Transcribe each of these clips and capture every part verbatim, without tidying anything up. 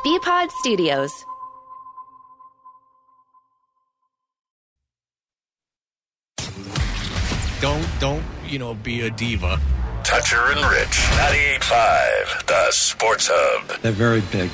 B-Pod Studios. Don't, don't, you know, be a diva. Toucher and Rich, ninety-eight point five, the Sports Hub. They're very big.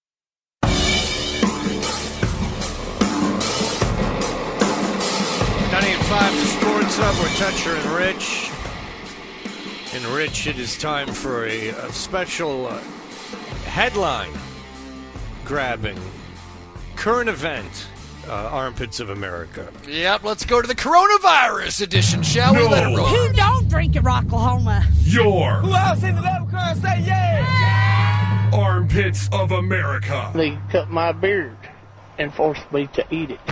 ninety-eight point five, the Sports Hub. We're Toucher and Rich. And Rich, it is time for a, a special uh, headline grabbing current event. Uh, Armpits of America. Yep, let's go to the coronavirus edition, shall we? No. Let it roll. Who don't drink at Rocklahoma? Your Who else in the level car say yeah? Armpits of America. They cut my beard and forced me to eat it.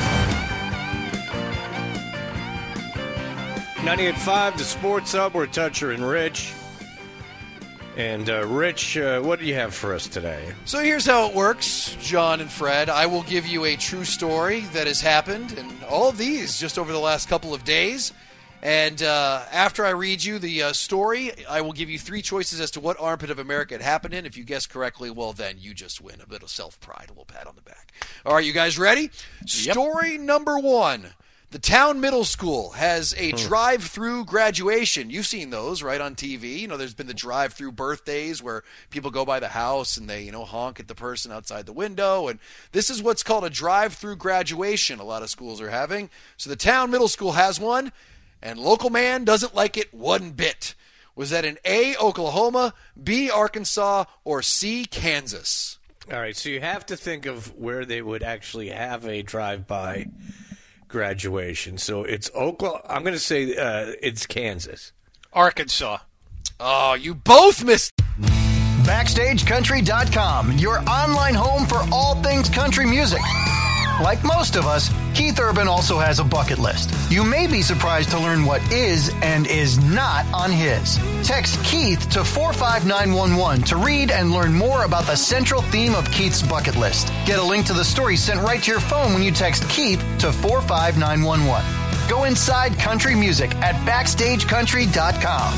ninety-eight point five, the Sports Hub. We're Toucher and Rich. And, uh, Rich, uh, what do you have for us today? So here's how it works, John and Fred. I will give you a true story that has happened, and all of these just over the last couple of days. And uh, after I read you the uh, story, I will give you three choices as to what armpit of America it happened in. If you guess correctly, well, then you just win. A bit of self-pride, a little pat on the back. All right, you guys ready? Yep. Story number one. The town middle school has a drive-through graduation. You've seen those, right, on T V. You know, there's been the drive-through birthdays where people go by the house and they, you know, honk at the person outside the window. And this is what's called a drive-through graduation a lot of schools are having. So the town middle school has one, and local man doesn't like it one bit. Was that in A, Oklahoma, B, Arkansas, or C, Kansas? All right, so you have to think of where they would actually have a drive-by graduation. So it's Oklahoma. I'm going to say uh, it's Kansas. Arkansas. Oh, you both missed. Backstage Country dot com, your online home for all things country music. Like most of us, Keith Urban also has a bucket list. You may be surprised to learn what is and is not on his. Text Keith to four five nine one one to read and learn more about the central theme of Keith's bucket list. Get a link to the story sent right to your phone when you text Keith to four five nine one one. Go inside country music at Backstage Country dot com.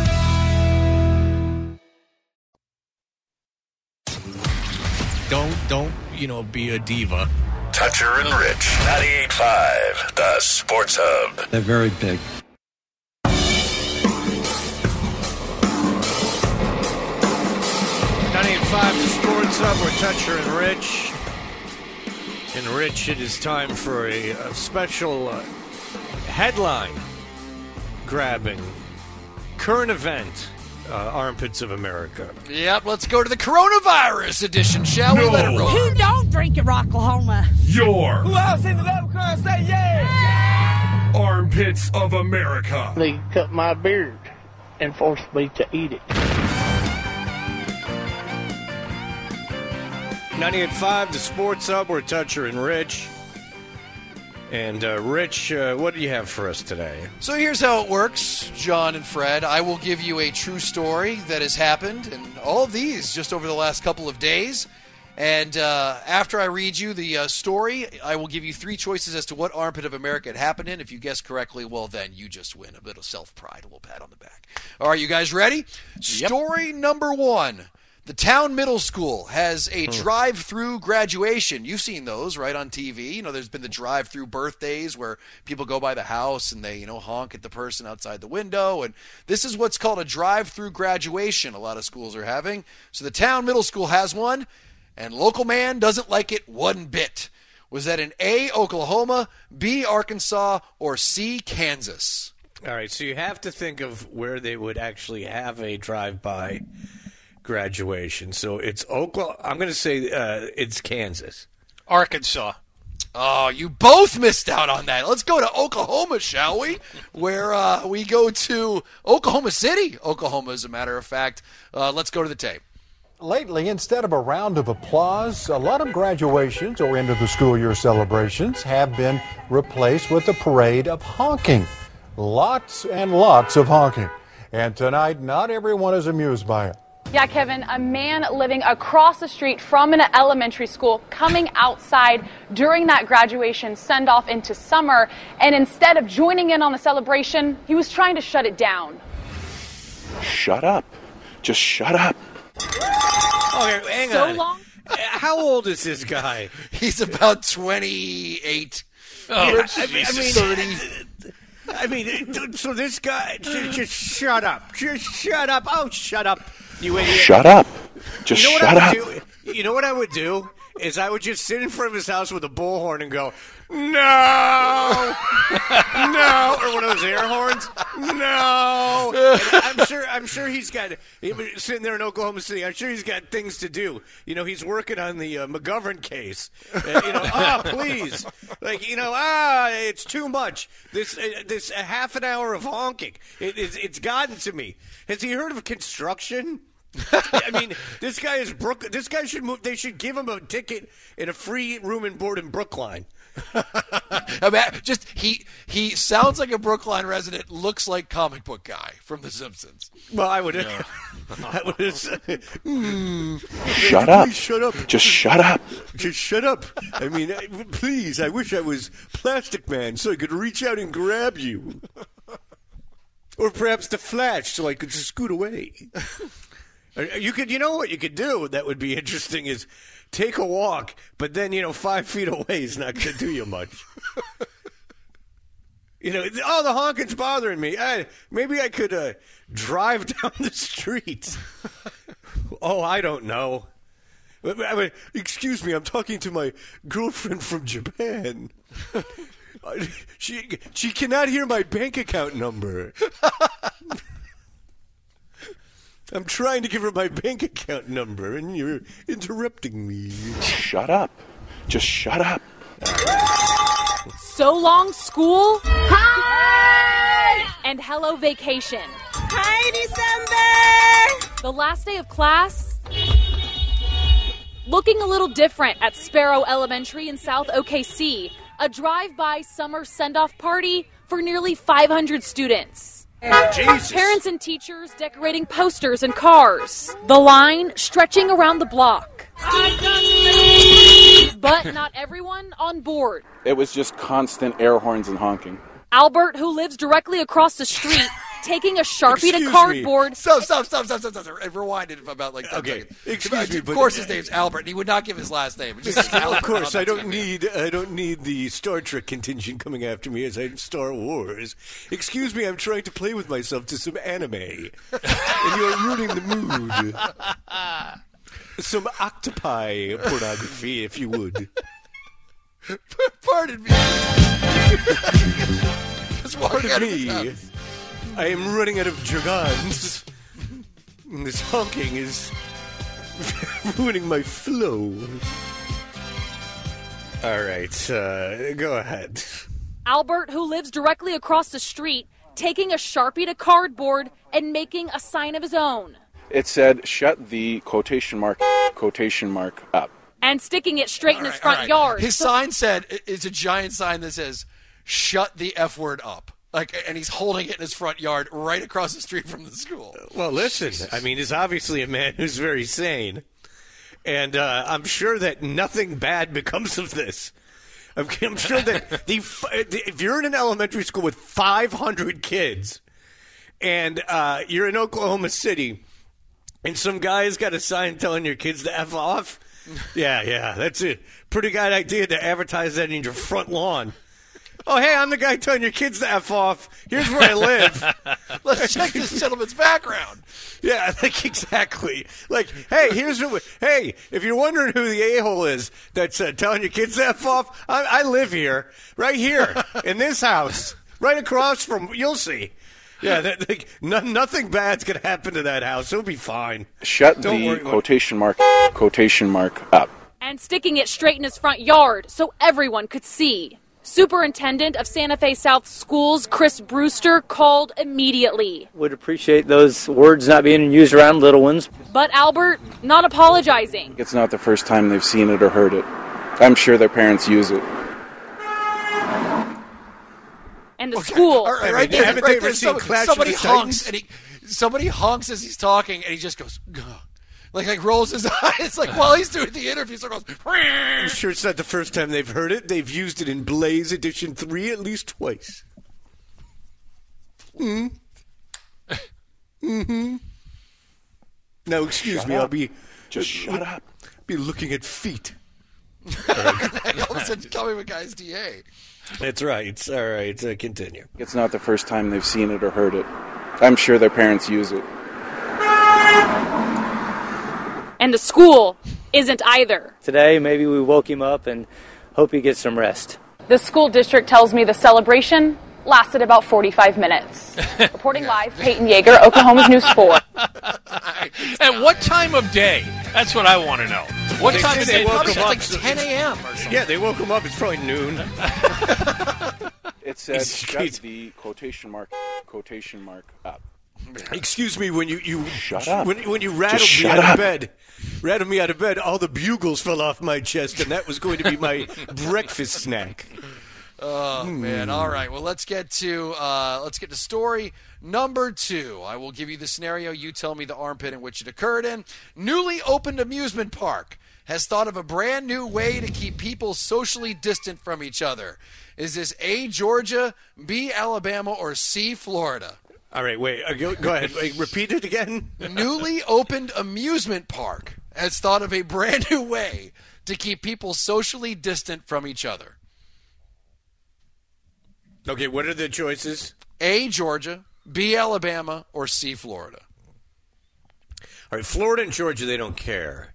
Don't, don't, you know, be a diva. Toucher and Rich, ninety-eight point five, the Sports Hub. They're very big. ninety-eight point five, the Sports Hub. We're Toucher and Rich. And, Rich, it is time for a, a special uh, headline grabbing current event. Uh, Armpits of America. Yep, let's go to the coronavirus edition, shall No. we? Let it roll. Who don't drink at Rocklahoma? Your Who else in the level car say yeah? Armpits of America. They cut my beard and forced me to eat it. ninety-eight point five, the Sports Hub. We're Toucher and Rich. And, uh, Rich, uh, what do you have for us today? So here's how it works, John and Fred. I will give you a true story that has happened, and all of these just over the last couple of days. And uh, after I read you the uh, story, I will give you three choices as to what armpit of America it happened in. If you guess correctly, well, then you just win. A bit of self-pride, a little pat on the back. All right, you guys ready? Yep. Story number one. The town middle school has a drive-through graduation. You've seen those, right, on T V. You know, there's been the drive-through birthdays where people go by the house and they, you know, honk at the person outside the window. And this is what's called a drive-through graduation a lot of schools are having. So the town middle school has one, and local man doesn't like it one bit. Was that in A, Oklahoma, B, Arkansas, or C, Kansas? All right, so you have to think of where they would actually have a drive-by graduation. So it's Oklahoma. I'm going to say uh, it's Kansas. Arkansas. Oh, you both missed out on that. Let's go to Oklahoma, shall we? Where uh, we go to Oklahoma City, Oklahoma, as a matter of fact. Uh, let's go to the tape. Lately, instead of a round of applause, a lot of graduations or end of the school year celebrations have been replaced with a parade of honking. Lots and lots of honking. And tonight, not everyone is amused by it. Yeah, Kevin, a man living across the street from an elementary school coming outside during that graduation send-off into summer, and instead of joining in on the celebration, he was trying to shut it down. Shut up. Just shut up. Okay, hang so on. long? How old is this guy? He's about twenty-eight. Oh, Rich, I mean, I mean, thirty. I mean, so this guy, just, just shut up. Just shut up. Oh, shut up, you idiot. Shut up. Just you know shut what I up. would do? You know what I would do? Is I would just sit in front of his house with a bullhorn and go, no, no, or one of those air horns, no. And I'm sure, I'm sure he's got he was sitting there in Oklahoma City. I'm sure he's got things to do. You know, he's working on the uh, McGovern case. Uh, you know, ah, please, like you know, ah, it's too much. This, uh, this uh, half an hour of honking, it, it's, it's gotten to me. Has he heard of construction? I mean, this guy is Brook. This guy should move. They should give him a ticket and a free room and board in Brookline. Just he he sounds like a Brookline resident. Looks like comic book guy from The Simpsons. Well, I would. Yeah. I would. Mm, shut up. Shut up. Just shut up. Just shut up. I mean, I, please. I wish I was Plastic Man so I could reach out and grab you, or perhaps the Flash so I could just scoot away. You could, you know what you could do that would be interesting is take a walk, but then, you know, five feet away is not going to do you much. You know, oh, the honking's bothering me. I, maybe I could uh, drive down the street. Oh, I don't know. I mean, excuse me, I'm talking to my girlfriend from Japan. she, she cannot hear my bank account number. I'm trying to give her my bank account number, and you're interrupting me. Shut up. Just shut up. So long, school. Hi! And hello, vacation. Hi, December! The last day of class, looking a little different at Sparrow Elementary in South O K C. A drive-by summer send-off party for nearly five hundred students. Jesus. Parents and teachers decorating posters and cars. The line stretching around the block. But not everyone on board. It was just constant air horns and honking. Albert, who lives directly across the street, taking a Sharpie Excuse to cardboard. Me. Stop, stop, stop, stop, stop, stop. And rewind it about like ten okay. seconds. Excuse me, of but, course his name's Albert, and he would not give his last name. Just of course, I don't need I don't need the Star Trek contingent coming after me as I'm Star Wars. Excuse me, I'm trying to play with myself to some anime, and you're ruining the mood. Some octopi pornography, if you would. Pardon me. Just walk Pardon out of me. his house. I am running out of jargons. And this honking is ruining my flow. All right, uh, go ahead. Albert, who lives directly across the street, taking a Sharpie to cardboard and making a sign of his own. It said, shut the quotation mark, quotation mark up. And sticking it straight All in right, his front right. yard. His so- sign said, it's a giant sign that says, shut the F word up. Like, and he's holding it in his front yard right across the street from the school. Well, listen, Jesus. I mean, he's obviously a man who's very sane. And uh, I'm sure that nothing bad becomes of this. I'm, I'm sure that the, if you're in an elementary school with five hundred kids and uh, you're in Oklahoma City and some guy's got a sign telling your kids to F off, yeah, yeah, that's a pretty good idea to advertise that in your front lawn. Oh, hey, I'm the guy telling your kids to F off. Here's where I live. Let's check this gentleman's background. Yeah, like, exactly. Like, hey, here's what. We, hey, if you're wondering who the a-hole is that's uh, telling your kids to F off, I, I live here, right here, in this house, right across from. You'll see. Yeah, that, like, no, nothing bad's gonna happen to that house. It'll be fine. Shut Don't the worry about- quotation mark, quotation mark up. And sticking it straight in his front yard so everyone could see. Superintendent of Santa Fe South Schools, Chris Brewster, called immediately. Would appreciate those words not being used around little ones. But Albert, not apologizing. It's not the first time they've seen it or heard it. I'm sure their parents use it. And the Okay. school. All right, I mean, right there, haven't right they there, ever seen some- Clash somebody of the honks Titans? and he, somebody honks as he's talking, and he just goes, Gah. like like rolls his eyes, like while he's doing the interview, so goes. I'm sure it's not the first time they've heard it. They've used it in Blaze Edition three at least twice. Hmm. Mm-hmm. Now, excuse Shut me. up. I'll be. Just shut up. Be looking at feet. All of a sudden, Tommy McGuy's D A. That's right. All right, uh, continue. It's not the first time they've seen it or heard it. I'm sure their parents use it. And the school isn't either. Today, maybe we woke him up and hope he gets some rest. The school district tells me the celebration lasted about forty-five minutes. Reporting live, Peyton Yeager, Oklahoma's News four. At what time of day? That's what I want to know. What They time say of they day? woke Probably him it's up, like so ten it's- a.m. or something. Yeah, they woke him up. It's probably noon. It said, He's- shut he's- the quotation mark, quotation mark up. Excuse me, when you, you Shut up. when, when you rattled Just me shut out up. of bed, rattled me out of bed, all the bugles fell off my chest, and that was going to be my breakfast snack. Oh man! All right. Well, let's get to uh, let's get to story number two. I will give you the scenario. You tell me the armpit in which it occurred in. Newly opened amusement park has thought of a brand new way to keep people socially distant from each other. Is this A, Georgia, B, Alabama, or C, Florida? All right, wait. Uh, go, go ahead. Wait, repeat it again. Newly opened amusement park has thought of a brand new way to keep people socially distant from each other. Okay, what are the choices? A, Georgia, B, Alabama, or C, Florida. All right, Florida and Georgia, they don't care.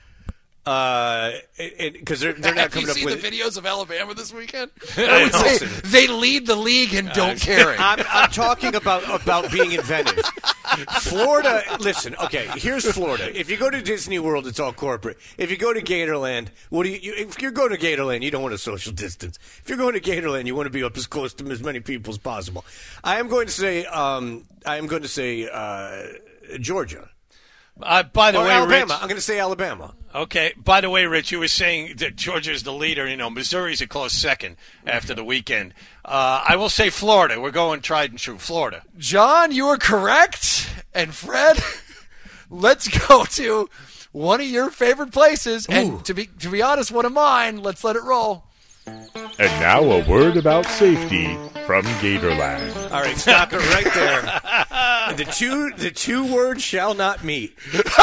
Uh, because they're they're not Have coming you up seen with the videos of Alabama this weekend? I would they, say- they lead the league in don't caring. I'm, I'm talking about about being inventive. Florida, listen, okay, here's Florida. If you go to Disney World, it's all corporate. If you go to Gatorland, what do you, you if you're going to Gatorland, you don't want a social distance. If you're going to Gatorland, you want to be up as close to as many people as possible. I am going to say um, I am going to say uh, Georgia. Uh, by the or way, Alabama. Rich, I'm going to say Alabama. Okay. By the way, Rich, you were saying that Georgia's the leader. You know, Missouri's a close second after the weekend. Uh, I will say Florida. We're going tried and true. Florida. John, you are correct. And Fred, let's go to one of your favorite places. And to be to be honest, one of mine. Let's let it roll. And now a word about safety from Gatorland. All right, stop it right there. The two the two words shall not meet.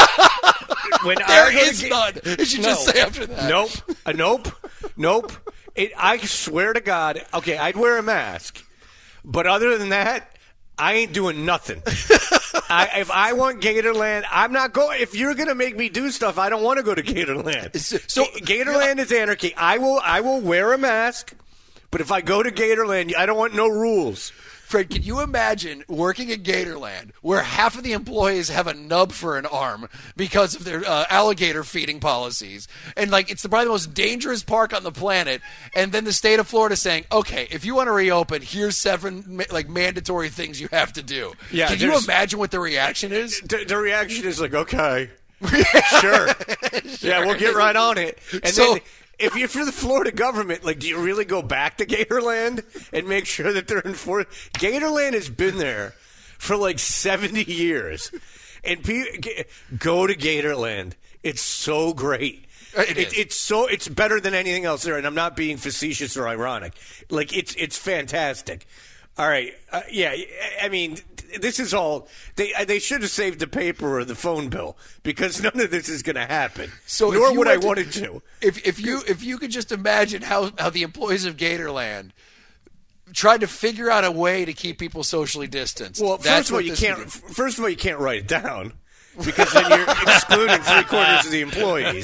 When There I go to is Ga- none. It should just say after that. Nope. Uh, nope. Nope. It, I swear to God. Okay, I'd wear a mask, but other than that, I ain't doing nothing. I, if I want Gatorland, I'm not going. If you're gonna make me do stuff, I don't want to go to Gatorland. So Gatorland is anarchy. I will. I will wear a mask, but if I go to Gatorland, I don't want no rules. Fred, can you imagine working at Gatorland where half of the employees have a nub for an arm because of their uh, alligator feeding policies? And, like, it's the, probably the most dangerous park on the planet. And then the state of Florida saying, okay, if you want to reopen, here's seven, ma- like, mandatory things you have to do. Yeah, can you there's- imagine what the reaction is? The, the reaction is like, okay, sure. Yeah, we'll get right on it. And So- then if you're, if you're the Florida government, like, do you really go back to Gatorland and make sure that they're enforced? Gatorland has been there for like seventy years. And pe- go to Gatorland. It's so great. It It, is. it's so it's better than anything else there, and I'm not being facetious or ironic. Like it's it's fantastic. All right, uh, yeah. I mean, this is all they they should have saved the paper or the phone bill because none of this is going to happen. So if nor you would I went to- want it to. If if you if you could just imagine how, how the employees of Gatorland tried to figure out a way to keep people socially distanced. Well, that's first of all, what you this can't. would be. First of all, you can't write it down because then you're excluding three quarters of the employees.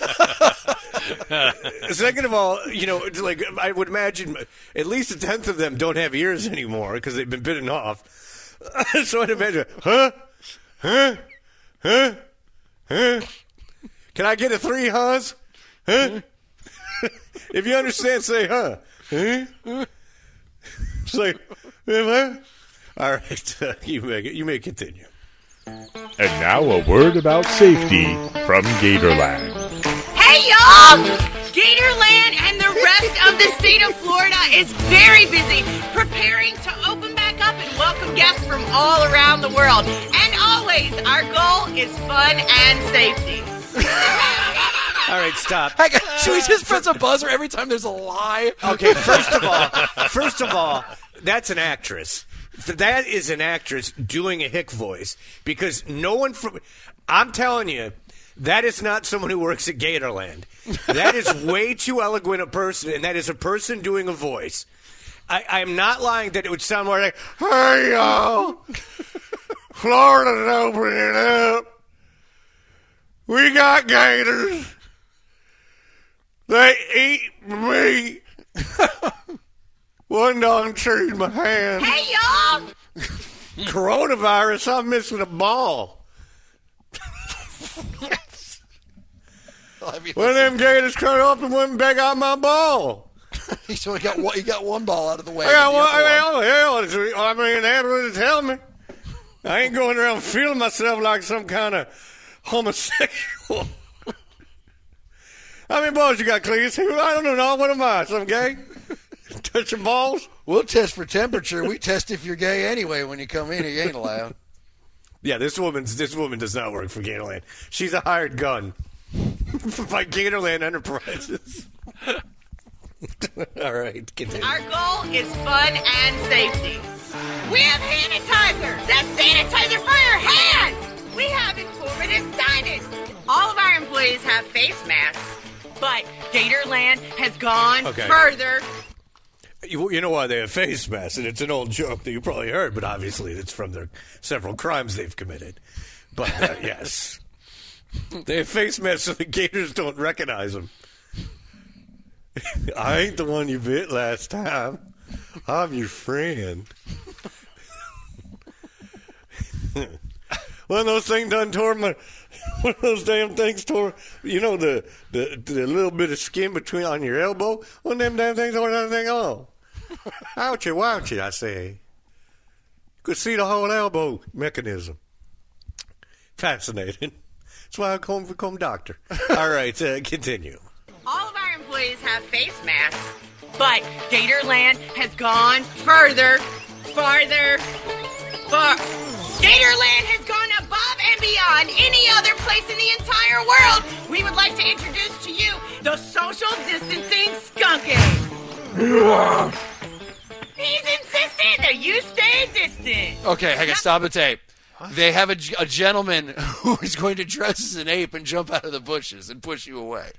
Second of all, you know, it's like I would imagine at least a tenth of them don't have ears anymore because they've been bitten off. So I'd imagine, huh, huh, huh, huh. Can I get a three huhs? Huh? If you understand, say huh. Huh? It's like, huh? All right, uh, you may you may continue. And now a word about safety from Gatorland. Hey, y'all! Gatorland and the rest of the state of Florida is very busy preparing to open back up and welcome guests from all around the world. And always, our goal is fun and safety. All right, stop. Hang on, should we just press a buzzer every time there's a lie? Okay, first of all, first of all, that's an actress. That is an actress doing a hick voice because no one from. I'm telling you, That is not someone who works at Gatorland. That is way too eloquent a person, and that is a person doing a voice. I, I'm not lying that it would sound more like, hey, y'all, Florida's opening up. We got gators. They eat me. One dog chewed my hand. Hey, y'all. Coronavirus, I'm missing a ball. I mean, when them gators cut off and went back out my ball. He's only got one, he got one ball out of the way. I got one. Hell, hell, I mean, that's what it tell me. I ain't going around feeling myself like some kind of homosexual. How many balls you got, Cletus? I don't know. What am I? Some gay? Touching balls? We'll test for temperature. We test if you're gay anyway when you come in. You ain't allowed. Yeah, this woman's this woman does not work for Gatorland. She's a hired gun by Gatorland Enterprises. All right, continue. Our goal is fun and safety. We have hand sanitizer. That's sanitizer for your hands. We have informative signage. All of our employees have face masks, but Gatorland has gone Okay. further. You, you know why they have face masks, and it's an old joke that you probably heard, but obviously it's from their several crimes they've committed. But, uh, yes. They have face masks so the gators don't recognize them. I ain't the one you bit last time. I'm your friend. One of those things done tore my... One of those damn things tore... You know, the, the, the little bit of skin between on your elbow? One of them damn things tore that thing off. Ouchie, wouchie, I say. You could see the whole elbow mechanism. Fascinating. That's why I come become doctor. All right, uh, continue. All of our employees have face masks, but Gatorland has gone further, farther, far. Gatorland has gone above and beyond any other place in the entire world. We would like to introduce to you the social distancing skunk ape. He's insistent that you stay distant. Okay, I can stop the tape. They have a, a gentleman who is going to dress as an ape and jump out of the bushes and push you away.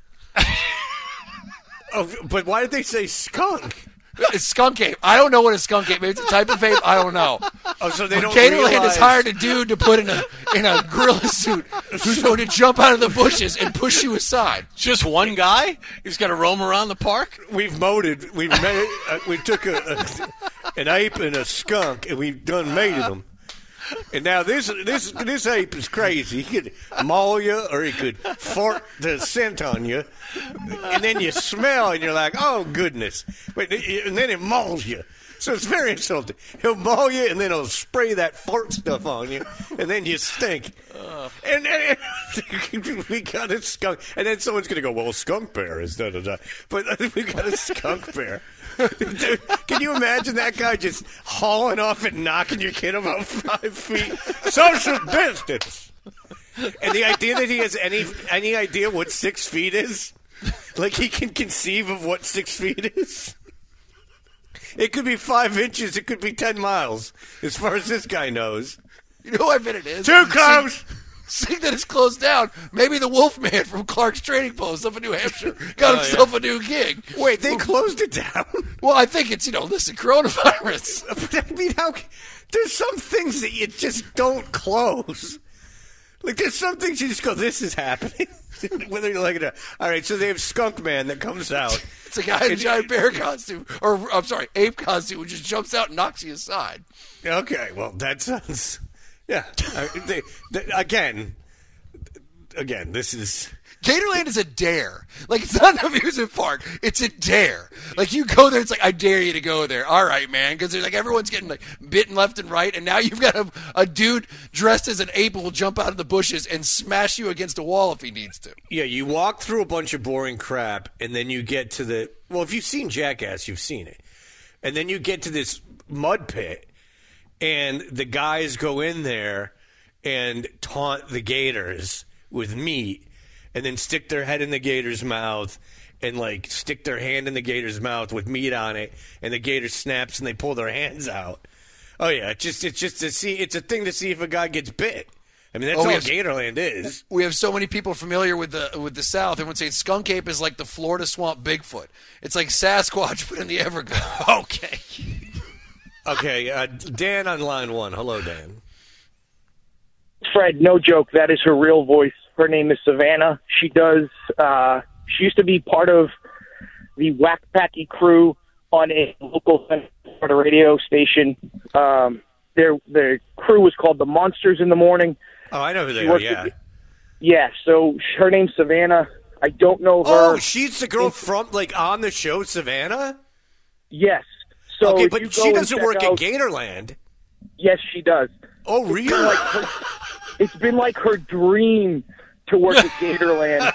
Oh, but why did they say skunk? It's skunk ape. I don't know what a skunk ape is. It's a type of ape. I don't know. Oh, so they but don't Gatorland realize... has hired a dude to put in a in a gorilla suit who's going to jump out of the bushes and push you aside. Just one guy? He's got to roam around the park? We've molded. We've made. Uh, we took a, a an ape and a skunk, and we've done mated them. And now this this this ape is crazy. He could maul you, or he could fart the scent on you, and then you smell, and you're like, "Oh goodness!" Wait, and then it mauls you. So it's very insulting. He'll maul you, and then he'll spray that fart stuff on you, and then you stink. Uh. And, and, and we got a skunk, and then someone's gonna go, "Well, skunk bear is da da da," but we got a skunk bear. Dude, can you imagine that guy just hauling off and knocking your kid about five feet? Social distance. And the idea that he has any any idea what six feet is, like he can conceive of what six feet is. It could be five inches. It could be ten miles, as far as this guy knows. You know what I bet it is? Too close. Seeing that it's closed down, maybe the Wolfman from Clark's Trading Post up in New Hampshire got oh, himself yeah. a new gig. Wait, they closed it down? Well, I think it's, you know, listen, coronavirus. But I mean, how, there's some things that you just don't close. Like, there's some things you just go, this is happening. Whether you like it or not. All right, so they have Skunk Man that comes out. It's a guy in a giant bear costume, or, I'm sorry, ape costume, who just jumps out and knocks you aside. Okay, well, that sounds... Yeah. I, they, they, again, again, this is... Gatorland is a dare. Like, it's not an amusement park. It's a dare. Like, you go there, it's like, I dare you to go there. All right, man. Because like everyone's getting like bitten left and right, and now you've got a, a dude dressed as an ape who will jump out of the bushes and smash you against a wall if he needs to. Yeah, you walk through a bunch of boring crap, and then you get to the... Well, if you've seen Jackass, you've seen it. And then you get to this mud pit, and the guys go in there and taunt the gators with meat and then stick their head in the gator's mouth and, like, stick their hand in the gator's mouth with meat on it, and the gator snaps and they pull their hands out. Oh, yeah, it's just, it's just to see, it's a thing to see if a guy gets bit. I mean, that's Oh, we all have- Gatorland is. We have so many people familiar with the with the South. Everyone saying Skunk Ape is like the Florida Swamp Bigfoot. It's like Sasquatch, but in the Everglades. Okay. Okay, uh, Dan on line one. Hello, Dan. Fred, no joke. That is her real voice. Her name is Savannah. She does. Uh, she used to be part of the Whack Packy crew on a local Florida radio station. Um, their their crew was called the Monsters in the Morning. Oh, I know who they She are. worked Yeah. with- Yeah. So her name's Savannah. I don't know her. Oh, she's the girl from like on the show Savannah. Yes. So okay, if but you she go and doesn't check work out- at Gatorland. Yes, she does. Oh, really? It's been like her, it's been like her dream to work at Gatorland.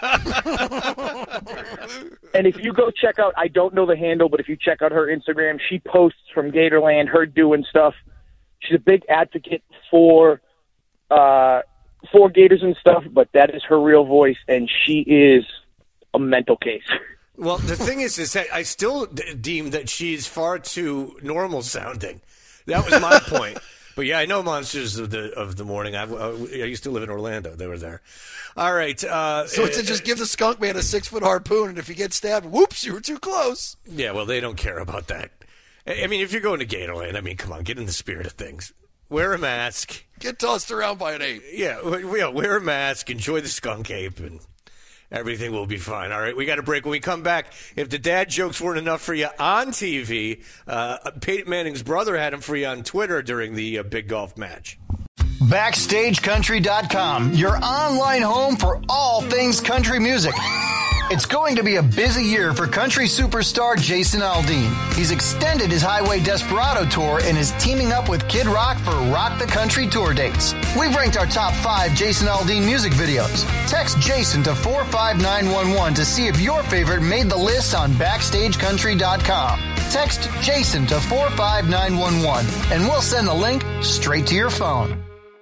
And if you go check out, I don't know the handle, but if you check out her Instagram, she posts from Gatorland, her doing stuff. She's a big advocate for uh, for Gators and stuff, but that is her real voice, and she is a mental case. Well, the thing is, is that I still d- deem that she's far too normal sounding. That was my point. But yeah, I know Monsters of the of the Morning. I, I used to live in Orlando. They were there. All right. Uh, So it's to just give the skunk man a six foot harpoon, and if he gets stabbed, whoops, you were too close. Yeah, well, they don't care about that. I I mean, if you're going to Gatorland, I mean, come on, get in the spirit of things. Wear a mask. Get tossed around by an ape. Yeah, w- yeah, wear a mask. Enjoy the skunk ape, and everything will be fine. All right, we got a break. When we come back, if the dad jokes weren't enough for you on T V, uh, Peyton Manning's brother had them for you on Twitter during the uh, big golf match. Backstage Country dot com, your online home for all things country music. It's going to be a busy year for country superstar Jason Aldean. He's extended his Highway Desperado tour and is teaming up with Kid Rock for Rock the Country tour dates. We've ranked our top five Jason Aldean music videos. Text Jason to four five nine one one to see if your favorite made the list on Backstage Country dot com. Text Jason to four five nine one one and we'll send the link straight to your phone.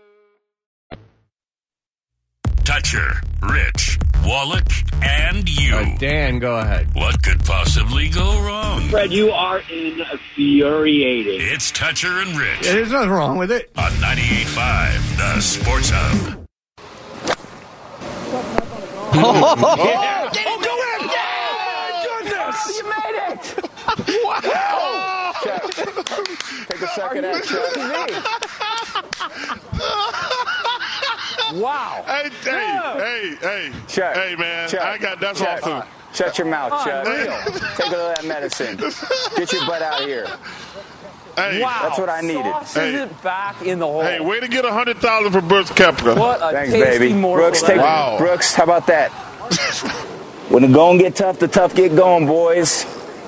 Toucher, Rich, Wallach, and you. Uh, Dan, go ahead. What could possibly go wrong? Fred, you are infuriating. It's Toucher and Rich. Yeah, there's nothing wrong with it. On ninety-eight point five, the Sports Hub. Oh, oh, Yeah. oh, go in! Yeah! Goodness! You made it! Wow! Check. Take a second and check. Wow. Hey, hey, hey, hey. Check. Hey, man. Check. I got that's Check. awesome. Shut your mouth, Chuck. Unreal. Take a look at that medicine. Get your butt out here. Hey. Wow. That's what I needed. Hey. it back in the hole. Hey, way to get a hundred thousand for Brooks Koepka. What a Thanks, tasty baby. morsel Brooks, that take is. Wow. Brooks, how about that? When the going get tough, the tough get going, boys.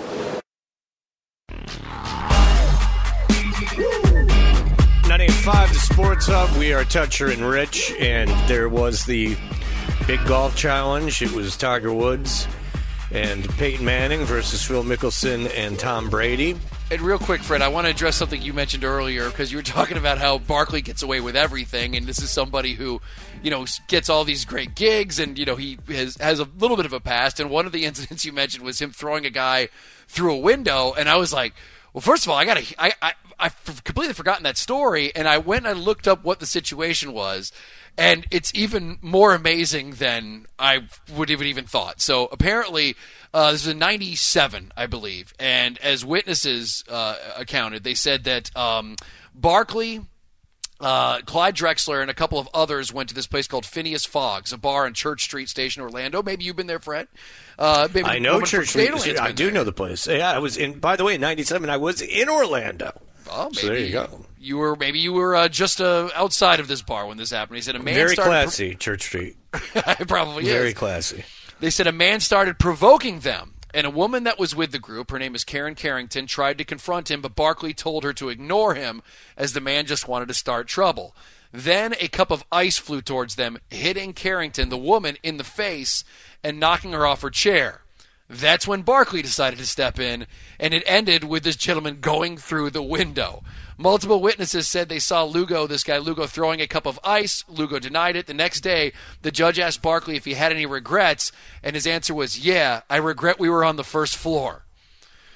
ninety-eight point five, the Sports Hub. We are Toucher and Rich, and there was the big golf challenge. It was Tiger Woods and Peyton Manning versus Phil Mickelson and Tom Brady. And real quick, Fred, I want to address something you mentioned earlier because you were talking about how Barkley gets away with everything, and this is somebody who, you know, gets all these great gigs, and you know he has has a little bit of a past. And one of the incidents you mentioned was him throwing a guy through a window, and I was like, well, first of all, I got to I. I I've completely forgotten that story, and I went and I looked up what the situation was, and it's even more amazing than I would have even thought. So apparently, uh, this was in ninety-seven, I believe, and as witnesses uh, accounted, they said that um, Barkley, uh, Clyde Drexler, and a couple of others went to this place called Phineas Fogg's, a bar on Church Street Station, Orlando. Maybe you've been there, Fred. Uh, maybe I know Church Street. Gatorland's I been do there. know the place. Yeah, I was in. By the way, in ninety-seven, I was in Orlando. Oh, maybe so there you go. You were maybe you were uh, just uh, outside of this bar when this happened. He said a man Very started classy, Church Street. It probably Very is. classy. They said a man started provoking them, and a woman that was with the group, her name is Karen Carrington, tried to confront him, but Barkley told her to ignore him as the man just wanted to start trouble. Then a cup of ice flew towards them, hitting Carrington, the woman, in the face and knocking her off her chair. That's when Barkley decided to step in, and it ended with this gentleman going through the window. Multiple witnesses said they saw Lugo, this guy Lugo, throwing a cup of ice. Lugo denied it. The next day, the judge asked Barkley if he had any regrets, and his answer was, yeah, I regret we were on the first floor.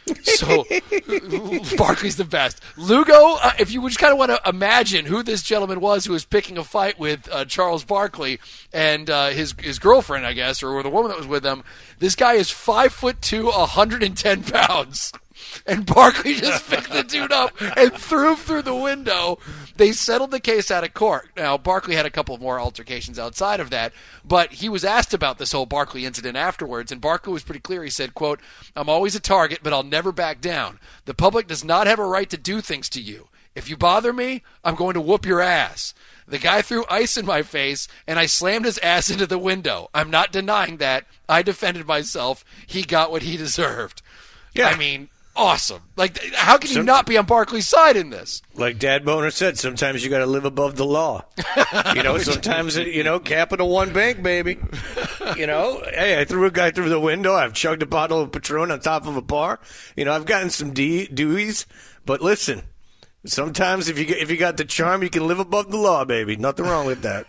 So Barkley's the best. Lugo, uh, if you just kind of want to imagine who this gentleman was who was picking a fight with uh, Charles Barkley and uh, his his girlfriend, I guess, or the woman that was with him, this guy is five foot two, one hundred ten pounds. And Barkley just picked the dude up and threw him through the window. They settled the case out of court. Now, Barkley had a couple of more altercations outside of that, but he was asked about this whole Barkley incident afterwards, and Barkley was pretty clear. He said, quote, "I'm always a target, but I'll never back down. The public does not have a right to do things to you. If you bother me, I'm going to whoop your ass. The guy threw ice in my face, and I slammed his ass into the window. I'm not denying that. I defended myself. He got what he deserved." Yeah. I mean... Awesome. Like, how can you Some, not be on Barkley's side in this? Like Dad Boner said, sometimes you got to live above the law. You know, sometimes, you know, Capital One Bank, baby. You know, hey, I threw a guy through the window. I've chugged a bottle of Patron on top of a bar. You know, I've gotten some de- deweys. But listen, sometimes if you get, if you got the charm, you can live above the law, baby. Nothing wrong with that.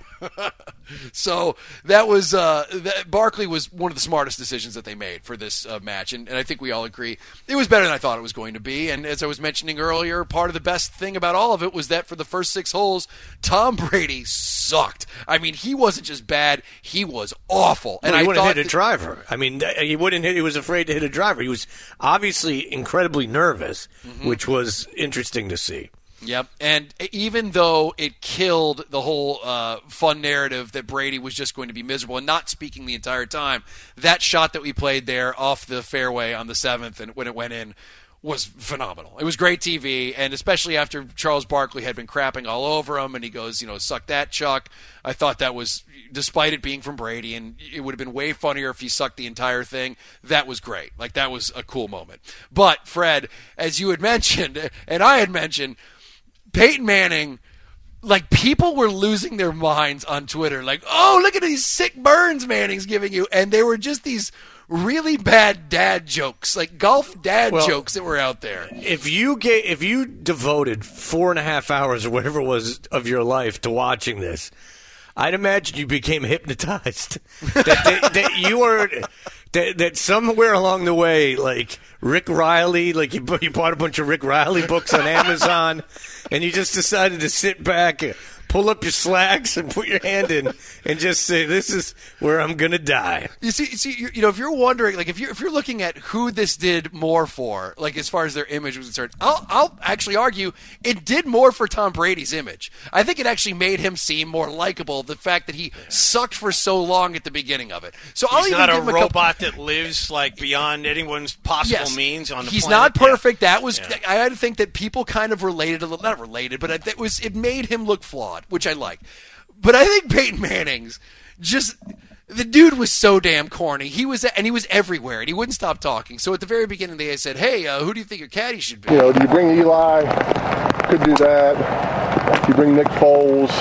So that was uh, that Barkley was one of the smartest decisions that they made for this uh, match, and, and I think we all agree it was better than I thought it was going to be. And as I was mentioning earlier, part of the best thing about all of it was that for the first six holes, Tom Brady sucked. I mean, he wasn't just bad; he was awful. And well, he I wouldn't thought hit a that, driver. I mean, he wouldn't hit. He was afraid to hit a driver. He was obviously incredibly nervous, mm-hmm. which was interesting to see. Yep, and even though it killed the whole uh, fun narrative that Brady was just going to be miserable and not speaking the entire time, that shot that we played there off the fairway on the seventh and when it went in was phenomenal. It was great T V, and especially after Charles Barkley had been crapping all over him, and he goes, you know, suck that, Chuck. I thought that was, despite it being from Brady, and it would have been way funnier if he sucked the entire thing, that was great. Like, that was a cool moment. But, Fred, as you had mentioned, and I had mentioned, Peyton Manning, like, people were losing their minds on Twitter. Like, oh, look at these sick burns Manning's giving you. And they were just these really bad dad jokes, like golf dad well, jokes that were out there. If you get, if you devoted four and a half hours or whatever it was of your life to watching this, I'd imagine you became hypnotized. that, that, that you were... That, that somewhere along the way, like Rick Riley, like you, you bought a bunch of Rick Riley books on Amazon, and you just decided to sit back, pull up your slacks, and put your hand in, and just say, "This is where I'm gonna die." You see, you see, you, you know, if you're wondering, like, if you're if you're looking at who this did more for, like as far as their image was concerned, I'll I'll actually argue it did more for Tom Brady's image. I think it actually made him seem more likable. The fact that he sucked for so long at the beginning of it. So I'll he's even not give a him a robot couple... that lives like beyond anyone's possible yes. means on the he's planet. Not perfect. Yeah. That was yeah. I had to think that people kind of related a little, not related, but it was it made him look flawed, which I like. But I think Peyton Manning's just the dude was so damn corny. He was and he was everywhere, and he wouldn't stop talking. So at the very beginking, they said, "Hey, uh, who do you think your caddy should be?" You know, do you bring Eli? Could do that. Do you bring Nick Foles?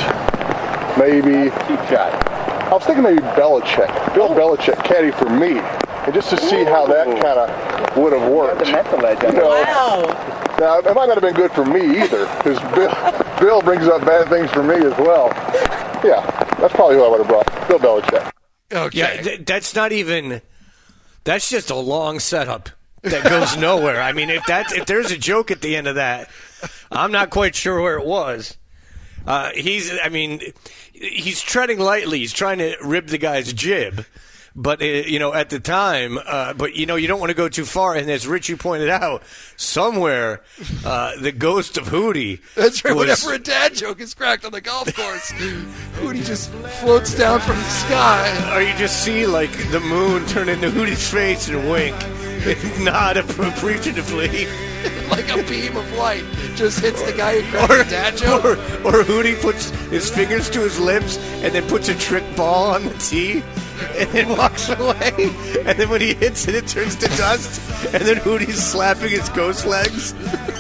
Maybe. Cheap shot. I was thinking maybe Belichick. Bill Belichick caddy for me, and just to see how that kind of would have worked. You know, wow. Now, it might not have been good for me either, because Bill, Bill brings up bad things for me as well. Yeah, that's probably who I would have brought. Bill Belichick. Okay. Yeah, th- that's not even. That's just a long setup that goes nowhere. I mean, if that's if there's a joke at the end of that, I'm not quite sure where it was. Uh, he's. I mean, he's treading lightly. He's trying to rib the guy's jib. But, uh, you know, at the time, uh, but, you know, you don't want to go too far. And as Richie pointed out, somewhere uh, the ghost of Hootie. That's right. Was, whenever a dad joke is cracked on the golf course, Hootie just floats down from the sky. Or you just see, like, the moon turn into Hootie's face and wink. If not appreciatively. Like a beam of light just hits the guy who cracked the dad joke. Or, or Hootie puts his fingers to his lips and then puts a trick ball on the tee. And then walks away. And then when he hits it, it turns to dust. And then Hootie's slapping his ghost legs.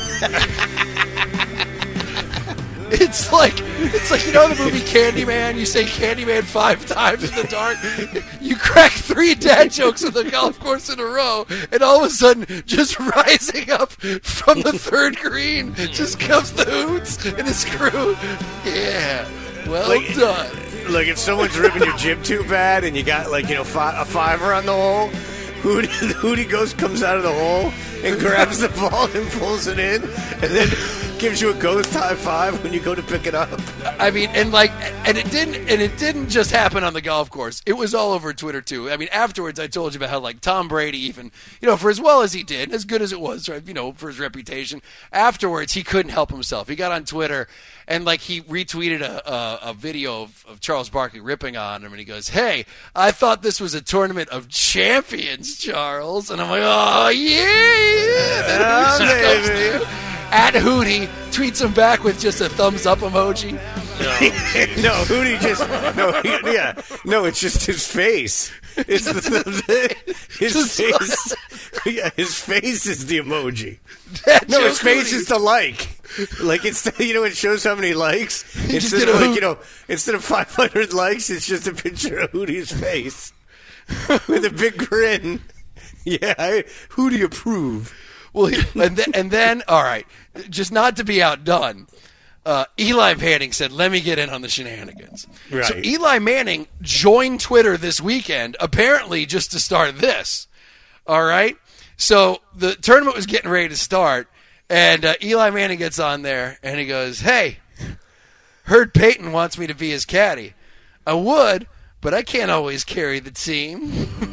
It's like, it's like, you know the movie Candyman? You say Candyman five times in the dark. You crack three dad jokes on the golf course in a row. And all of a sudden, just rising up from the third green, just comes the Hoots and his crew. Yeah, well like, done. Like, if someone's ripping your jib too bad and you got, like, you know, fi- a fiver on the hole, Hootie, Hootie Ghost comes out of the hole and grabs the ball and pulls it in, and then gives you a ghost high five when you go to pick it up. I mean, and like, and it didn't, and it didn't just happen on the golf course. It was all over Twitter too. I mean, afterwards, I told you about how like Tom Brady, even you know, for as well as he did, as good as it was, right, you know, for his reputation. Afterwards, he couldn't help himself. He got on Twitter and like he retweeted a a, a video of, of Charles Barkley ripping on him, and he goes, "Hey, I thought this was a tournament of champions, Charles," and I'm like, "Oh yeah, yeah, baby." At Hootie tweets him back with just a thumbs up emoji. No, no Hootie just no, he, yeah, no. It's just his face. It's the, the, his face. Yeah, his face is the emoji. That no, his face Hootie. is the like. Like it's you know it shows how many likes. Instead get of a like hoot. you know instead of five hundred likes, it's just a picture of Hootie's face with a big grin. Yeah, I, Hootie approve. Well, and then, and then, all right, just not to be outdone, uh, Eli Manning said, "Let me get in on the shenanigans." Right. So Eli Manning joined Twitter this weekend, apparently just to start this. All right. So the tournament was getting ready to start, and uh, Eli Manning gets on there, and he goes, "Hey, heard Peyton wants me to be his caddy. I would, but I can't always carry the team."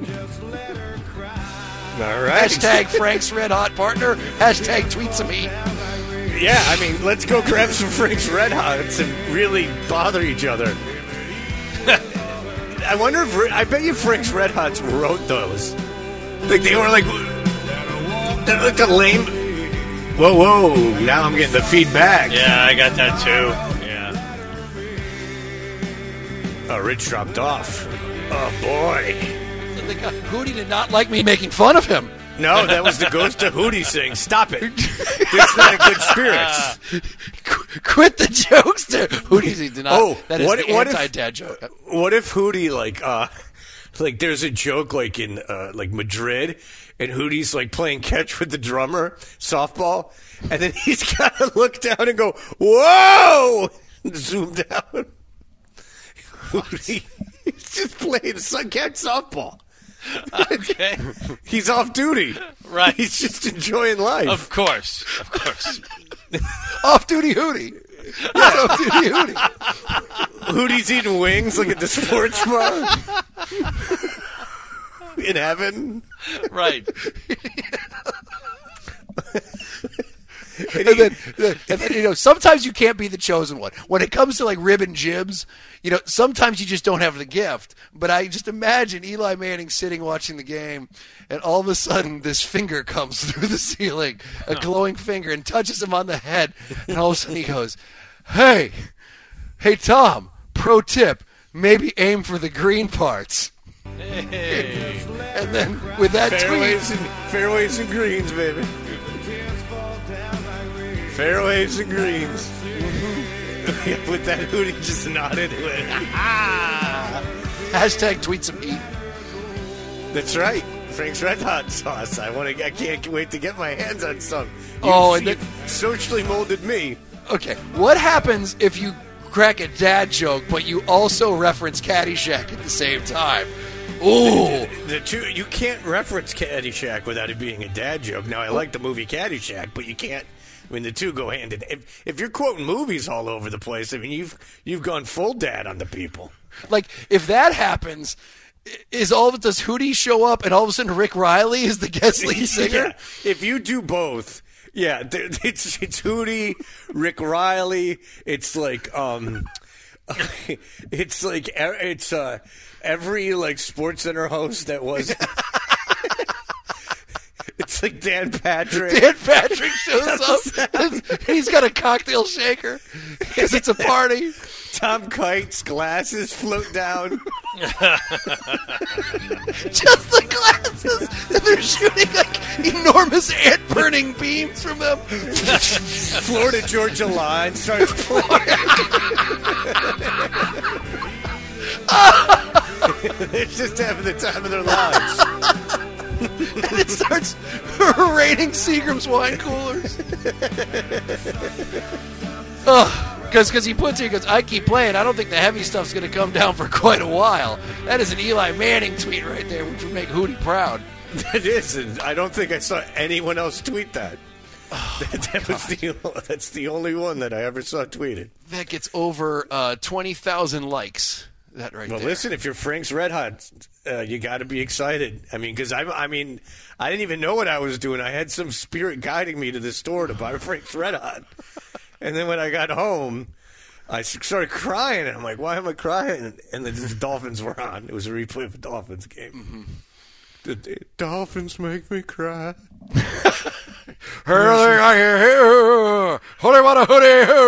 All right. Hashtag Frank's Red Hot Partner. Hashtag Tweet Some Heat. Yeah, I mean, let's go grab some Frank's Red Hots and really bother each other. I wonder if I bet you Frank's Red Hots wrote those. Like they were like, they're like a lame. Whoa, whoa! Now I'm getting the feedback. Yeah, I got that too. Yeah. Oh, Rich dropped off. Oh boy. Hootie did not like me making fun of him. No, that was the Ghost of Hootie sing. Stop it. It's not a good spirits. Qu- Quit the jokes there. Hootie did not. Oh, that is what, the what anti-dad if, joke. What if Hootie, like, uh, like there's a joke like in uh, like Madrid, and Hootie's like playing catch with the drummer, softball, and then he's got to look down and go, whoa! And zoom down. Hootie, he's just playing sun catch softball. Okay. He's off duty. Right. He's just enjoying life. Of course. Of course. Off-duty Hootie. Yeah. Off-duty Hootie. Hootie's eating wings like at the sports bar. In heaven. Right. And then, and then, you know, sometimes you can't be the chosen one. When it comes to like rib and jibs, you know, sometimes you just don't have the gift. But I just imagine Eli Manning sitting watching the game, and all of a sudden this finger comes through the ceiling, a glowing finger, and touches him on the head. And all of a sudden he goes, "Hey, hey, Tom, pro tip, maybe aim for the green parts." Hey. And then with that fairways tweet, and, fairways and greens, baby. Fairways and greens. Mm-hmm. With that Hootie just nodded with hashtag tweet some heat. That's right. Frank's Red Hot sauce. I want to. I can't wait to get my hands on some. You, Oh, and you then- socially molded me. Okay, what happens if you crack a dad joke, but you also reference Caddyshack at the same time? Ooh. The, the two, you can't reference Caddyshack without it being a dad joke. Now, I like the movie Caddyshack, but you can't. I mean, the two go hand in. If if you're quoting movies all over the place, I mean, you've you've gone full dad on the people. Like, if that happens, is all of it, does Hootie show up and all of a sudden Rick Riley is the guest lead singer? Yeah. If you do both, yeah, there- it's it's Hootie, Rick Riley. It's like um, it's like e- it's uh every like Sports Center host that was. It's like Dan Patrick. Dan Patrick shows up. and He's got a cocktail shaker because it's a party. Tom Kite's glasses float down. Just the glasses. And they're shooting like enormous ant burning beams from them. Florida Georgia line starts playing. They're just having the time of their lives. And it starts raining Seagram's wine coolers. Oh, because he puts here, he goes, "I keep playing. I don't think the heavy stuff's going to come down for quite a while." That is an Eli Manning tweet right there, which would make Hootie proud. That is, and I don't think I saw anyone else tweet that. Oh, that that was the, that's the only one that I ever saw tweeted. That gets over uh, twenty thousand likes. That right well, there. Listen, if you're Frank's Red Hot, uh, you got to be excited. I mean, because I, I mean, I didn't even know what I was doing. I had some spirit guiding me to the store to buy Frank's Red Hot, and then when I got home, I started crying. And I'm like, "Why am I crying?" And then the Dolphins were on. It was a replay of a Dolphins game. Mm-hmm. The, the Dolphins make me cry. Hurling, I hear, hear, holy what a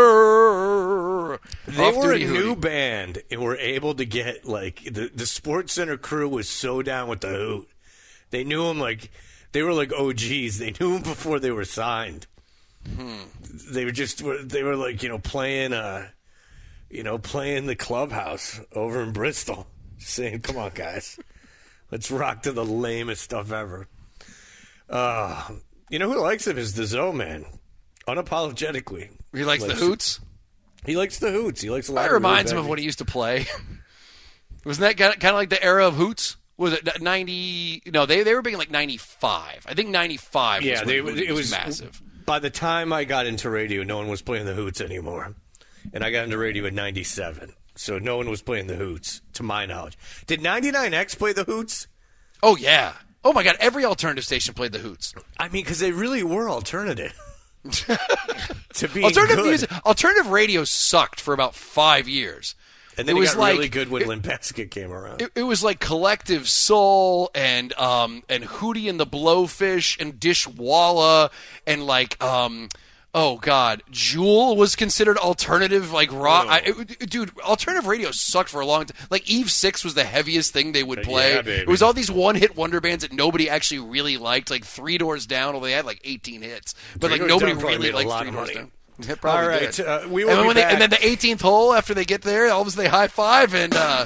hoodie. They were a new band and were able to get, like, the, the Sports Center crew was so down with the Hoot. They knew them like, they were like O Gs. They knew them before they were signed. Hmm. They were just, they were like, you know, playing, uh, you know, playing the clubhouse over in Bristol. Just saying, come on, guys. Let's rock to the lamest stuff ever. Uh, you know who likes him is the Zoe Man. Unapologetically. He likes, likes the Hoots? He likes the Hoots. He likes a lot That of reminds him of when he used to play. Wasn't that kind of like the era of Hoots? Was it ninety? No, they they were big in like ninety-five. I think ninety-five was yeah, when they, Hoots it was, was massive. By the time I got into radio, no one was playing the Hoots anymore. And I got into radio in ninety-seven. So no one was playing the Hoots, to my knowledge. Did ninety-nine X play the Hoots? Oh, yeah. Oh, my God. Every alternative station played the Hoots. I mean, because they really were alternative. to be alternative good. music, alternative radio sucked for about five years. And then it, it was got like, really good when it, Limp Bizkit came around. It, it was like Collective Soul and um, and Hootie and the Blowfish and Dishwalla and like... Um, Oh, God. Jewel was considered alternative, like rock. Oh. I, it, dude, alternative radio sucked for a long time. Like, Eve six was the heaviest thing they would play. Yeah, baby. It was all these one-hit wonder bands that nobody actually really liked, like Three Doors Down, although they had like eighteen hits. But, Three like, Doors nobody Down probably really made a liked lot Three of Doors money. Down. It probably all right, did. uh, we will and, be when back. They, and then the eighteenth hole, after they get there, all of a sudden they high-five and... Uh,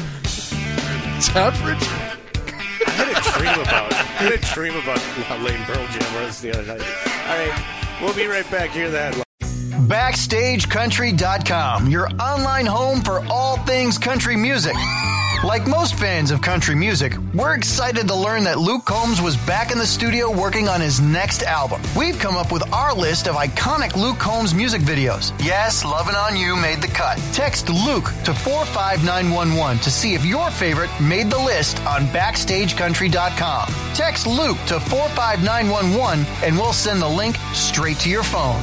Southbridge? I had a dream about I had a dream about how lame Pearl Jam was the other night. All right, we'll be right back. Hear that. Backstage Country dot com, your online home for all things country music. Like most fans of country music, we're excited to learn that Luke Combs was back in the studio working on his next album. We've come up with our list of iconic Luke Combs music videos. Yes, Lovin' On You made the cut. Text Luke to four five nine one one to see if your favorite made the list on Backstage Country dot com. Text Luke to four five nine one one and we'll send the link straight to your phone.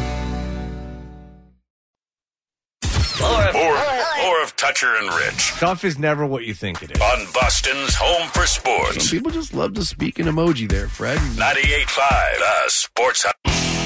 More, more, more of Toucher and Rich. Stuff is never what you think it is. On Boston's Home for Sports. Some people just love to speak in emoji there, Fred. ninety-eight point five, the Sports Hub.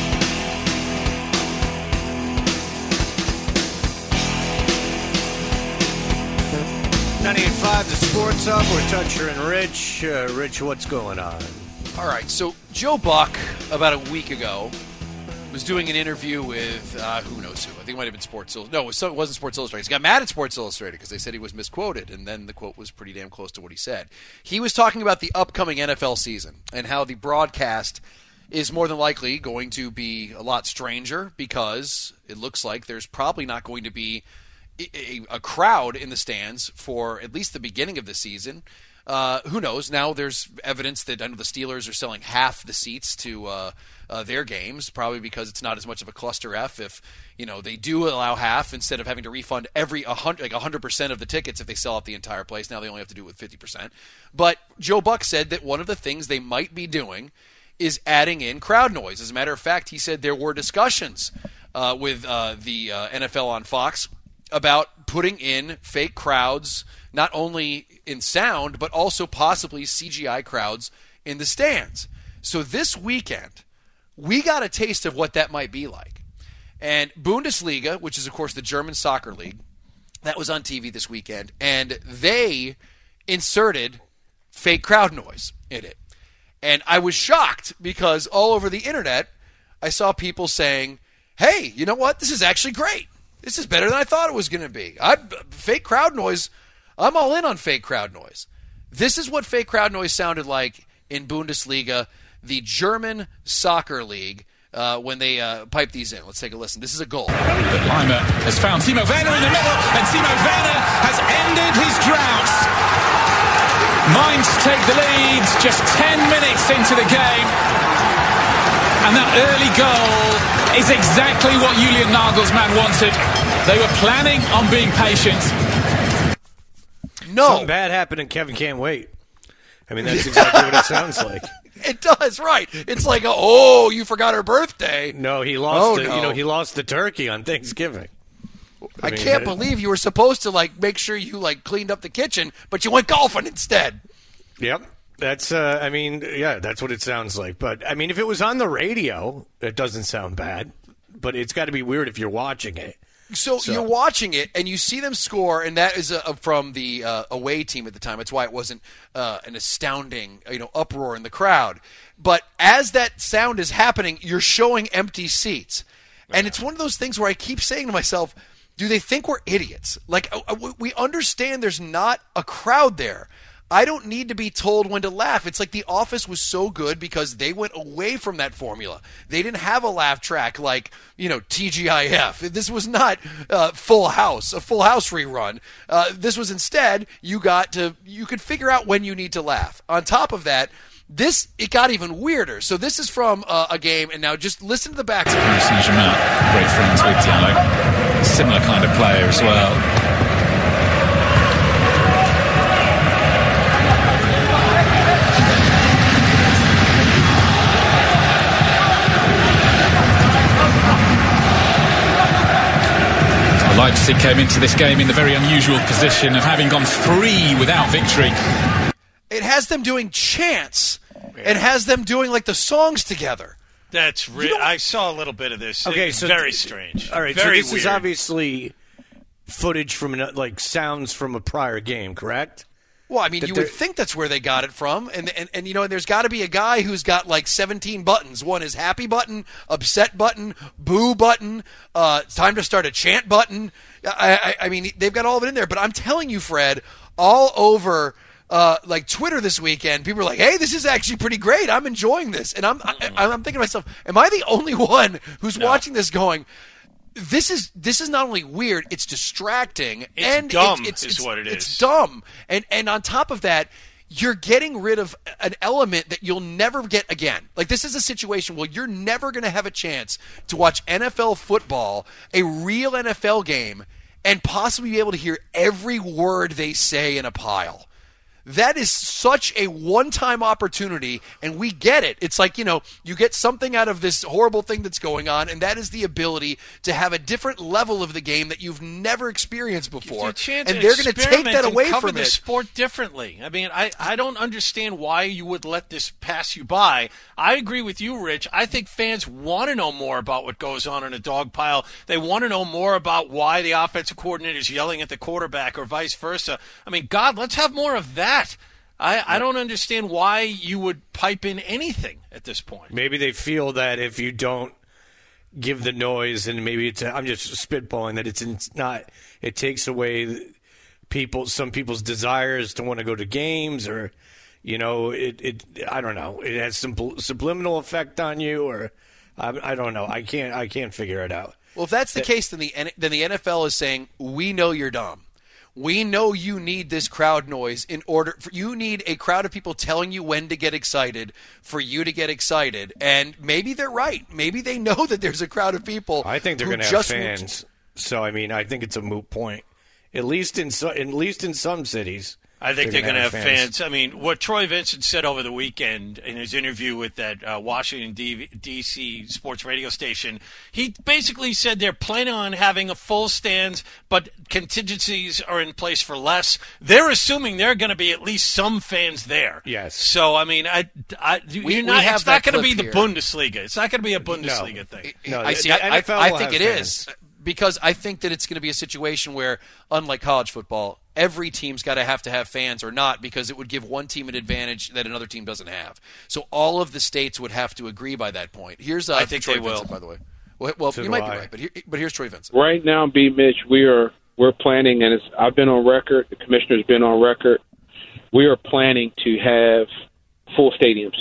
ninety-eight point five, the Sports Hub. We're Toucher and Rich. Uh, Rich, what's going on? All right, so Joe Buck, about a week ago, was doing an interview with, uh, who knows who. I think it might have been Sports Illustrated. No, it, was, it wasn't Sports Illustrated. He got mad at Sports Illustrated because they said he was misquoted, and then the quote was pretty damn close to what he said. He was talking about the upcoming N F L season and how the broadcast is more than likely going to be a lot stranger because it looks like there's probably not going to be a, a crowd in the stands for at least the beginning of the season. Uh, who knows? Now there's evidence that I know the Steelers are selling half the seats to uh, uh, their games, probably because it's not as much of a cluster F if you know they do allow half instead of having to refund every a hundred like a hundred percent of the tickets if they sell out the entire place. Now they only have to do it with fifty percent. But Joe Buck said that one of the things they might be doing is adding in crowd noise. As a matter of fact, he said there were discussions uh, with uh, the uh, N F L on Fox about putting in fake crowds, not only in sound, but also possibly C G I crowds in the stands. So this weekend, we got a taste of what that might be like. And Bundesliga, which is, of course, the German soccer league, that was on T V this weekend, and they inserted fake crowd noise in it. And I was shocked because all over the internet, I saw people saying, hey, you know what? This is actually great. This is better than I thought it was going to be. I, fake crowd noise, I'm all in on fake crowd noise. This is what fake crowd noise sounded like in Bundesliga, the German soccer league, uh, when they uh, pipe these in. Let's take a listen. This is a goal. But Lima has found Timo Werner in the middle, and Timo Werner has ended his drought. Mainz take the lead just ten minutes into the game. And that early goal is exactly what Julian Nagelsmann wanted. They were planning on being patient. No. Something bad happened and Kevin can't wait. I mean, that's exactly what it sounds like. It does, right. It's like, a, oh, you forgot her birthday. No, he lost oh, the, no. you know, he lost the turkey on Thanksgiving. I, I mean, can't it, believe you were supposed to, like, make sure you, like, cleaned up the kitchen, but you went golfing instead. Yep. That's, uh, I mean, yeah, that's what it sounds like. But, I mean, if it was on the radio, it doesn't sound bad. But it's got to be weird if you're watching it. So, So- you're watching it, and you see them score, and that is uh, from the uh, away team at the time. That's why it wasn't uh, an astounding, you know, uproar in the crowd. But as that sound is happening, you're showing empty seats. And it's one of those things where I keep saying to myself, do they think we're idiots? Like, uh, uh, we understand there's not a crowd there. I don't need to be told when to laugh. It's like The Office was so good because they went away from that formula. They didn't have a laugh track like, you know, T G I F. This was not uh, Full House, a Full House rerun. Uh, this was instead, you got to, you could figure out when you need to laugh. On top of that, this, it got even weirder. So this is from uh, a game, and now just listen to the back. Paris Saint-Germain, great friends with Diallo. Similar kind of player as well. Leipzig came into this game in the very unusual position of having gone three without victory. It has them doing chants. It has them doing, like, the songs together. That's re- I saw a little bit of this. Okay, It's so very th- strange. All right, very so this weird. is obviously footage from, an, like, sounds from a prior game, correct? Well, I mean, That you would they're- think that's where they got it from. And, and, and you know, there's got to be a guy who's got like seventeen buttons. One is happy button, upset button, boo button, uh, time to start a chant button. I, I, I mean, they've got all of it in there. But I'm telling you, Fred, all over uh, like Twitter this weekend, people are like, hey, this is actually pretty great. I'm enjoying this. And I'm, I, I'm thinking to myself, am I the only one who's No. watching this going, This is this is not only weird, it's distracting, It's and dumb it's, it's, is it's, what it it's is. dumb, and and on top of that, you're getting rid of an element that you'll never get again. Like, this is a situation where you're never going to have a chance to watch N F L football, a real N F L game, and possibly be able to hear every word they say in a pile. That is such a one-time opportunity, and we get it. It's like, you know, you get something out of this horrible thing that's going on, and that is the ability to have a different level of the game that you've never experienced before. It's a chance And to they're going to take experiment that and away cover from the it. sport differently. I mean, I, I don't understand why you would let this pass you by. I agree with you, Rich. I think fans want to know more about what goes on in a dog pile. They want to know more about why the offensive coordinator is yelling at the quarterback or vice versa. I mean, God, let's have more of that. I, I don't understand why you would pipe in anything at this point. Maybe they feel that if you don't give the noise, and maybe it's, I'm just spitballing, that it's, it's not, it takes away people, some people's desires to want to go to games, or, you know, it, it I don't know, it has some subliminal effect on you, or I, I don't know. I can't, I can't figure it out. Well, if that's the case, then the then the N F L is saying, we know you're dumb. We know you need this crowd noise in order for you need a crowd of people telling you when to get excited for you to get excited. And maybe they're right. Maybe they know that there's a crowd of people. I think they're who going to have just fans. So I mean, I think it's a moot point. At least in so, at least in some cities. I think they're, they're going to gonna have have fans. I mean, what Troy Vincent said over the weekend in his interview with that uh, Washington, D C sports radio station, he basically said they're planning on having a full stands, but contingencies are in place for less. They're assuming there are going to be at least some fans there. Yes. So, I mean, I, I, you're We- not, we have it's not that going to be clip the here. Bundesliga. It's not going to be a Bundesliga thing. No, I the- see. the I, N I, F L I will think have it fans. is because I think that it's going to be a situation where, unlike college football, every team's got to have to have fans or not, because it would give one team an advantage that another team doesn't have. So all of the states would have to agree by that point. Here's uh, I think Troy they will. Vincent, by the way. Well, well So you do might I. be right, but here, but here's Troy Vincent. Right now, B. Mitch, we are we're planning, and it's, I've been on record. The commissioner's been on record. We are planning to have full stadiums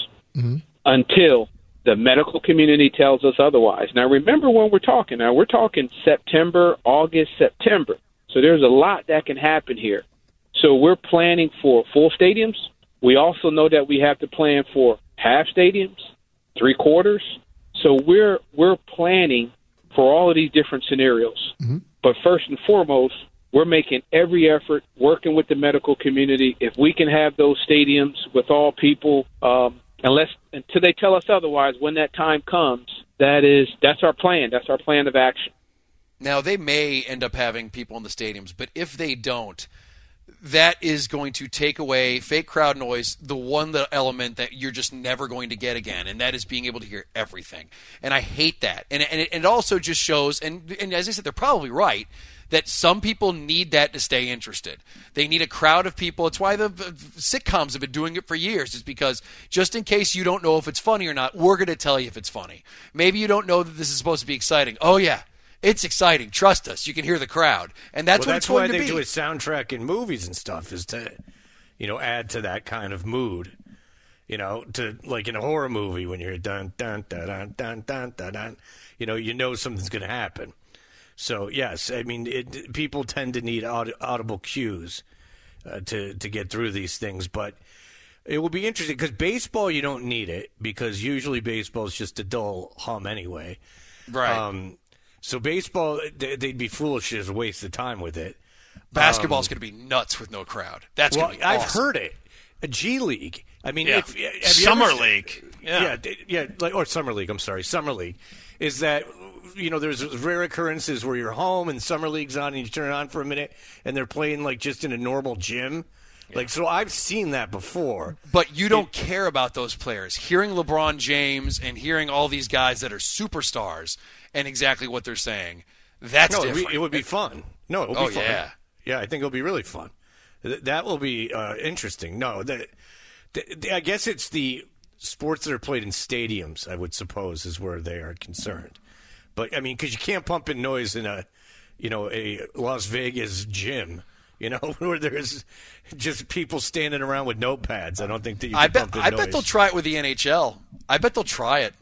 until the medical community tells us otherwise. Now, remember when we're talking. Now, we're talking September, August, September. So there's a lot that can happen here. So we're planning for full stadiums We also know that we have to plan for half stadiums, three quarters. So we're we're planning for all of these different scenarios. Mm-hmm. But first and foremost, we're making every effort, working with the medical community. If we can have those stadiums with all people, um, unless until they tell us otherwise, when that time comes, that is that's our plan. That's our plan of action. Now, they may end up having people in the stadiums, but if they don't, that is going to take away fake crowd noise, the one the element that you're just never going to get again, and that is being able to hear everything. And I hate that. And, and it, it also just shows, and, and as I said, they're probably right, that some people need that to stay interested. They need a crowd of people. It's why the sitcoms have been doing it for years. It's because just in case you don't know if it's funny or not, we're going to tell you if it's funny. Maybe you don't know that this is supposed to be exciting. Oh, yeah. It's exciting. Trust us. You can hear the crowd. And that's well, what that's it's going why to they be. do a soundtrack in movies and stuff, is to, you know, add to that kind of mood. You know, to like in a horror movie when you're dun dun dun dun dun dun dun dun, you know, you know something's going to happen. So yes, I mean, it, people tend to need aud- audible cues uh, to to get through these things, but it will be interesting because baseball you don't need it because usually baseball is just a dull hum anyway. Right. Um, So baseball, they'd be foolish as a waste of time with it. Basketball's um, going to be nuts with no crowd. That's well, going to be I've awesome. heard it. A G League. I mean, Yeah. if, have you Summer ever- League. Yeah. yeah, yeah, like, or Summer League. I'm sorry, Summer League. Is that you know there's rare occurrences where you're home and Summer League's on and you turn it on for a minute and they're playing like just in a normal gym. Like, so I've seen that before. But you don't it, care about those players. Hearing LeBron James and hearing all these guys that are superstars and exactly what they're saying, that's no, different. It would be fun. No, it would oh, be fun. yeah. Yeah, I think it'll be really fun. That will be uh, interesting. No, that, that, I guess it's the sports that are played in stadiums, I would suppose, is where they are concerned. But, I mean, because you can't pump in noise in a, you know, a Las Vegas gym. You know, where there's just people standing around with notepads. I don't think that you can I bet, pump in I noise. bet they'll try it with the N H L. I bet they'll try it.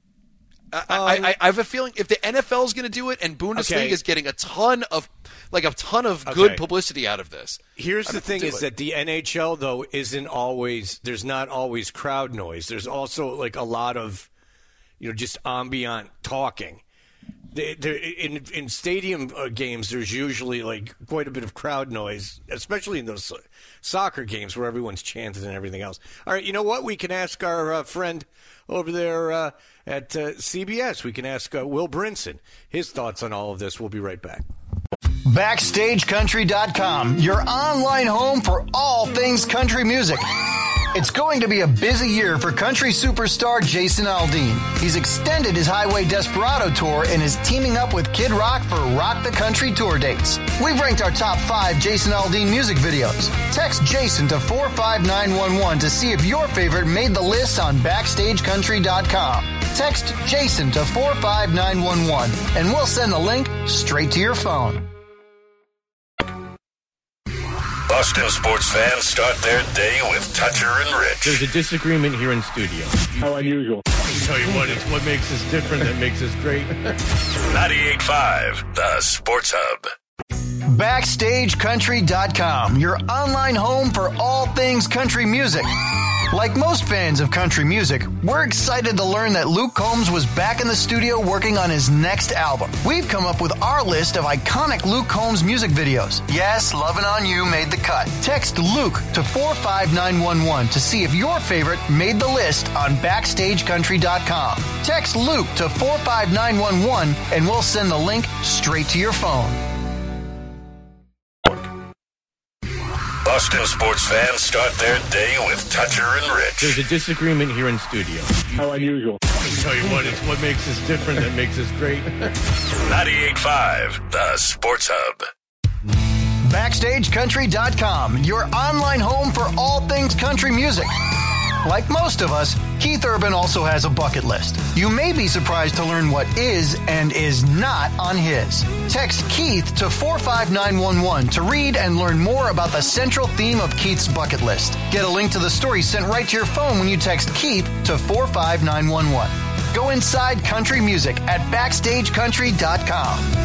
I, Um, I, I, I have a feeling if the N F L is going to do it and Bundesliga Okay. is getting a ton of, like a ton of Okay. good publicity out of this. Here's I the bet they'll thing do is it. that the N H L, though, isn't always – there's not always crowd noise. There's also, like, a lot of, you know, just ambient talking. They, in, in stadium uh, games, there's usually, like, quite a bit of crowd noise, especially in those soccer games where everyone's chanting and everything else. All right, you know what? We can ask our uh, friend over there uh, at uh, C B S. We can ask uh, Will Brinson his thoughts on all of this. We'll be right back. Backstage Country dot com, your online home for all things country music. It's going to be a busy year for country superstar Jason Aldean. He's extended his Highway Desperado tour and is teaming up with Kid Rock for Rock the Country tour dates. We've ranked our top five Jason Aldean music videos. Text Jason to four five nine one one to see if your favorite made the list on Backstage Country dot com. Text Jason to four five nine one one and we'll send the link straight to your phone. Boston sports fans start their day with Toucher and Rich. There's a disagreement here in studio. How unusual. I'll tell you what, it's what makes us different that makes us great. ninety-eight point five, the Sports Hub. Backstage Country dot com, your online home for all things country music. Like most fans of country music, we're excited to learn that Luke Combs was back in the studio working on his next album. We've come up with our list of iconic Luke Combs music videos. Yes, Lovin' On You made the cut. Text Luke to four five nine one one to see if your favorite made the list on Backstage Country dot com. Text Luke to four five nine one one and we'll send the link straight to your phone. Boston sports fans start their day with Toucher and Rich. There's a disagreement here in studio. How unusual. I'll tell you what, it's what makes us different that makes us great. ninety-eight point five, the Sports Hub. Backstage Country dot com, your online home for all things country music. Like most of us, Keith Urban also has a bucket list. You may be surprised to learn what is and is not on his. Text Keith to four five nine one one to read and learn more about the central theme of Keith's bucket list. Get a link to the story sent right to your phone when you text Keith to four five nine one one. Go inside country music at Backstage Country dot com.